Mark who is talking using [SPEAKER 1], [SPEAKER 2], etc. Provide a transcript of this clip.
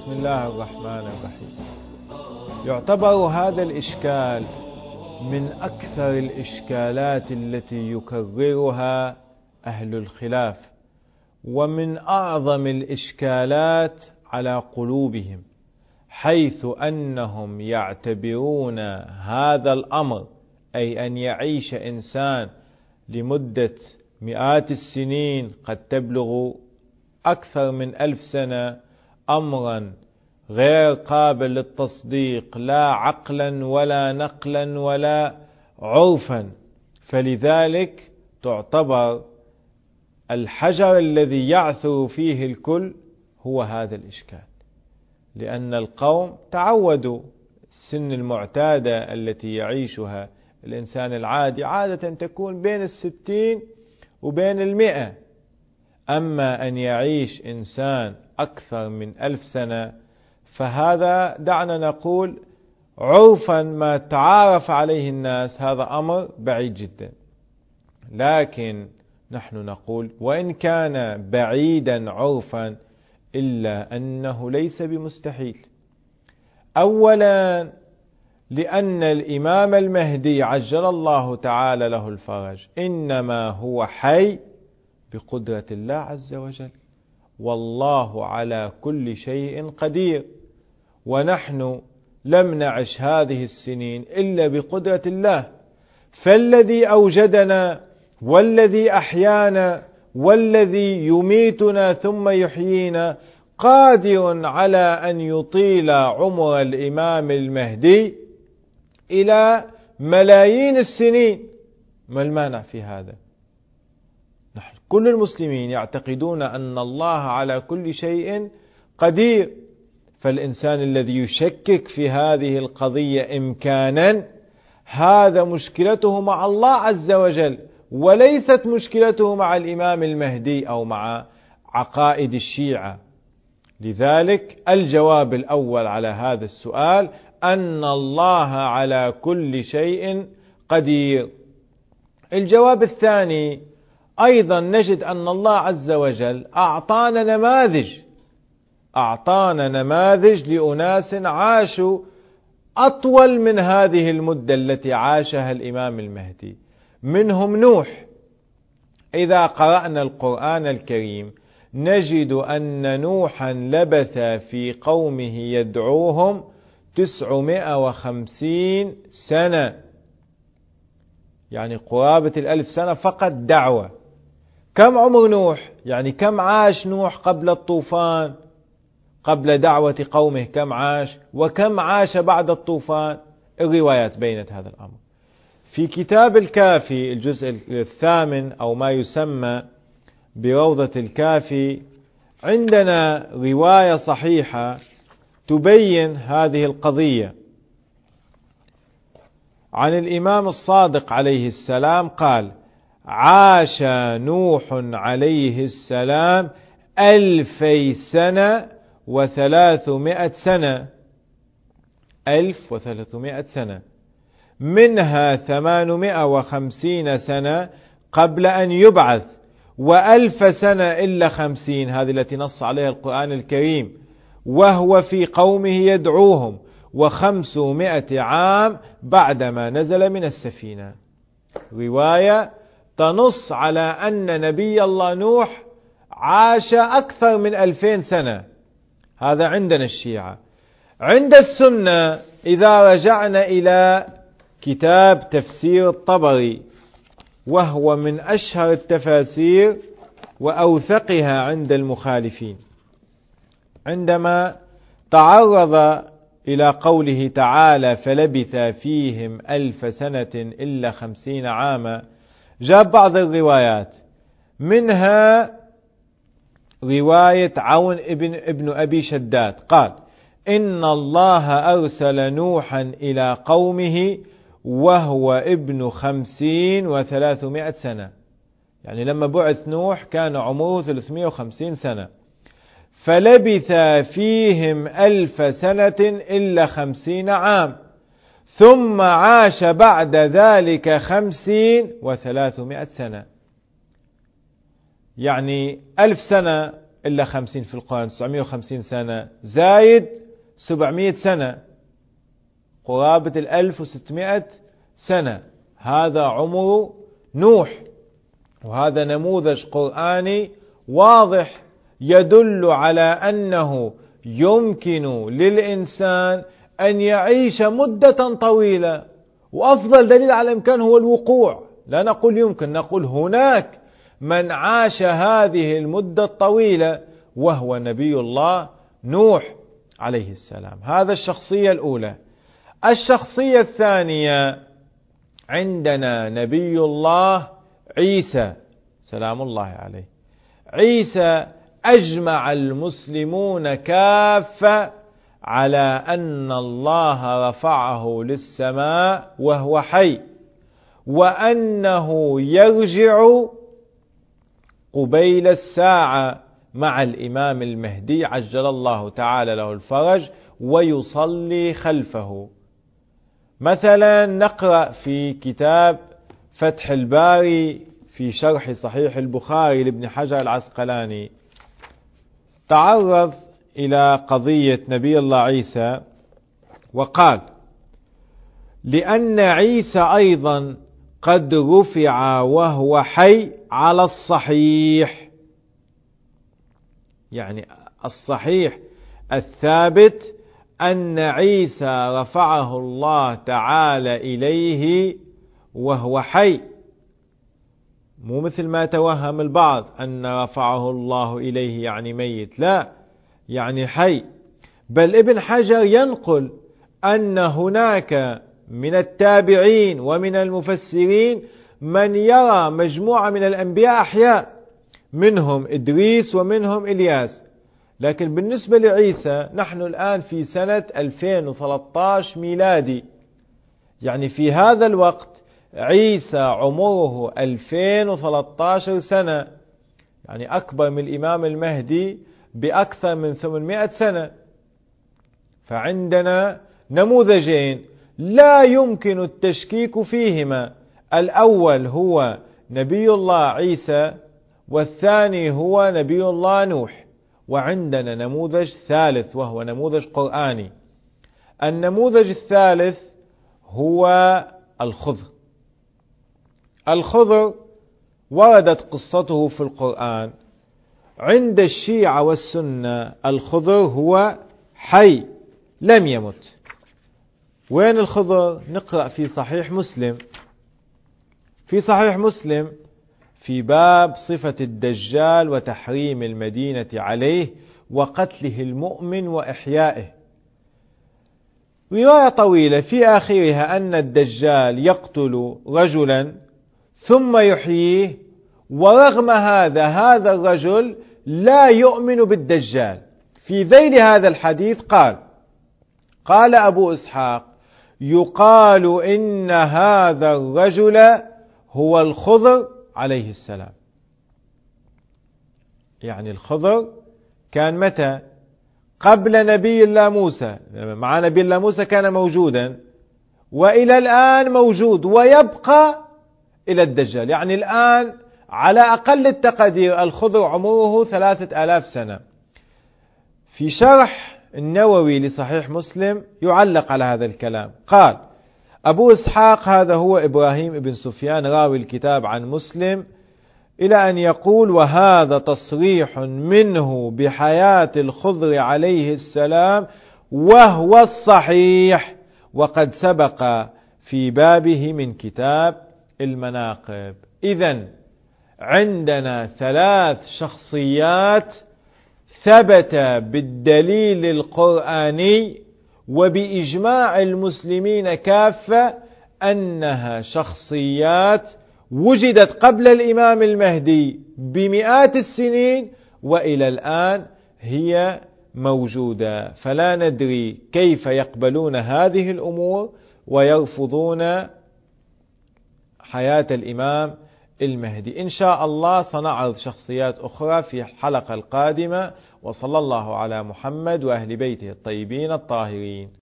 [SPEAKER 1] بسم الله الرحمن الرحيم. يعتبر هذا الإشكال من أكثر الإشكالات التي يكررها أهل الخلاف، ومن أعظم الإشكالات على قلوبهم، حيث أنهم يعتبرون هذا الأمر، أي أن يعيش إنسان لمدة مئات السنين قد تبلغ أكثر من 1000 سنة، أمرا غير قابل للتصديق لا عقلا ولا نقلا ولا عرفا. فلذلك تعتبر الحجر الذي يعثر فيه الكل هو هذا الإشكال، لأن القوم تعودوا السن المعتادة التي يعيشها الإنسان العادي عادة تكون بين 60 وبين 100. أما أن يعيش إنسان أكثر من 1000 سنة فهذا دعنا نقول عرفا ما تعارف عليه الناس هذا أمر بعيد جدا. لكن نحن نقول وإن كان بعيدا عرفا إلا أنه ليس بمستحيل. أولا لأن الإمام المهدي عجل الله تعالى له الفرج إنما هو حي بقدرة الله عز وجل، والله على كل شيء قدير، ونحن لم نعش هذه السنين إلا بقدرة الله. فالذي أوجدنا والذي أحيانا والذي يميتنا ثم يحيينا قادر على أن يطيل عمر الإمام المهدي إلى ملايين السنين. ما المانع في هذا؟ نحن كل المسلمين يعتقدون أن الله على كل شيء قدير، فالإنسان الذي يشكك في هذه القضية إمكانا هذا مشكلته مع الله عز وجل، وليست مشكلته مع الإمام المهدي أو مع عقائد الشيعة. لذلك الجواب الأول على هذا السؤال أن الله على كل شيء قدير. الجواب الثاني أيضا نجد أن الله عز وجل أعطانا نماذج لأناس عاشوا أطول من هذه المدة التي عاشها الإمام المهدي. منهم نوح. إذا قرأنا القرآن الكريم نجد أن نوحا لبث في قومه يدعوهم 950 سنة، يعني قرابة 1000 سنة فقط دعوة. كم عمر نوح؟ يعني كم عاش نوح قبل الطوفان، قبل دعوة قومه كم عاش، وكم عاش بعد الطوفان؟ الروايات بينت هذا الأمر. في كتاب الكافي الجزء 8 أو ما يسمى بروضة الكافي عندنا رواية صحيحة تبين هذه القضية عن الإمام الصادق عليه السلام قال: عاش نوح عليه السلام 2000 سنة و300 سنة، 1300 سنة، منها 850 سنة قبل أن يبعث، و1000 سنة إلا 50، هذه التي نص عليها القرآن الكريم، وهو في قومه يدعوهم، و500 عام بعدما نزل من السفينة. رواية تنص على أن نبي الله نوح عاش أكثر من 2000 سنة. هذا عندنا الشيعة. عند السنة إذا رجعنا إلى كتاب تفسير الطبري، وهو من أشهر التفاسير وأوثقها عند المخالفين، عندما تعرض إلى قوله تعالى: فلبث فيهم 1000 سنة إلا 50 عاما، جاب بعض الروايات، منها رواية عون ابن أبي شداد قال: إن الله أرسل نوحا إلى قومه وهو ابن 50 و300 سنة، يعني لما بعث نوح كان عمره 350 سنة، فلبث فيهم 1000 سنة إلا 50 عام، ثم عاش بعد ذلك 50 و300 سنة، يعني 1000 سنة إلا 50 في القرآن، 950 سنة زايد 700 سنة، قرابة 1600 سنة. هذا عمر نوح، وهذا نموذج قرآني واضح يدل على أنه يمكن للإنسان أن يعيش مدة طويلة، وأفضل دليل على الإمكان هو الوقوع. لا نقول يمكن، نقول هناك من عاش هذه المدة الطويلة وهو نبي الله نوح عليه السلام. هذا الشخصية الأولى. الشخصية الثانية عندنا نبي الله عيسى سلام الله عليه. عيسى أجمع المسلمون كافة على أن الله رفعه للسماء وهو حي، وأنه يرجع قبيل الساعة مع الإمام المهدي عجل الله تعالى له الفرج ويصلي خلفه. مثلا نقرأ في كتاب فتح الباري في شرح صحيح البخاري لابن حجر العسقلاني، تعرض إلى قضية نبي الله عيسى وقال: لأن عيسى أيضا قد رفع وهو حي على الصحيح، يعني الصحيح الثابت أن عيسى رفعه الله تعالى إليه وهو حي، مو مثل ما توهم البعض أن رفعه الله إليه يعني ميت، لا، يعني حي. بل ابن حجر ينقل أن هناك من التابعين ومن المفسرين من يرى مجموعة من الأنبياء أحياء، منهم إدريس ومنهم إلياس. لكن بالنسبة لعيسى نحن الآن في سنة 2013 ميلادي، يعني في هذا الوقت عيسى عمره 2013 سنة، يعني أكبر من الإمام المهدي بأكثر من 800 سنة. فعندنا نموذجين لا يمكن التشكيك فيهما، الأول هو نبي الله عيسى والثاني هو نبي الله نوح. وعندنا نموذج ثالث وهو نموذج قرآني. النموذج الثالث هو الخضر. الخضر وردت قصته في القرآن. عند الشيعة والسنة الخضر هو حي لم يمت. وين الخضر؟ نقرأ في صحيح مسلم، في صحيح مسلم في باب صفة الدجال وتحريم المدينة عليه وقتله المؤمن وإحيائه، رواية طويلة في آخرها أن الدجال يقتل رجلا ثم يحييه، ورغم هذا الرجل لا يؤمن بالدجال. في ذيل هذا الحديث قال أبو إسحاق: يقال إن هذا الرجل هو الخضر عليه السلام. يعني الخضر كان متى؟ قبل نبي الله موسى، مع نبي الله موسى كان موجودا وإلى الآن موجود ويبقى إلى الدجال. يعني الآن على أقل التقدير الخضر عمره 3000 سنة. في شرح النووي لصحيح مسلم يعلق على هذا الكلام، قال أبو إسحاق: هذا هو إبراهيم بن سفيان راوي الكتاب عن مسلم، إلى أن يقول: وهذا تصريح منه بحياة الخضر عليه السلام وهو الصحيح، وقد سبق في بابه من كتاب المناقب. إذن عندنا 3 شخصيات ثبت بالدليل القرآني وبإجماع المسلمين كافة أنها شخصيات وجدت قبل الإمام المهدي بمئات السنين وإلى الآن هي موجودة. فلا ندري كيف يقبلون هذه الأمور ويرفضون حياة الإمام المهدي. إن شاء الله سنعرض شخصيات أخرى في الحلقة القادمة، وصلى الله على محمد وأهل بيته الطيبين الطاهرين.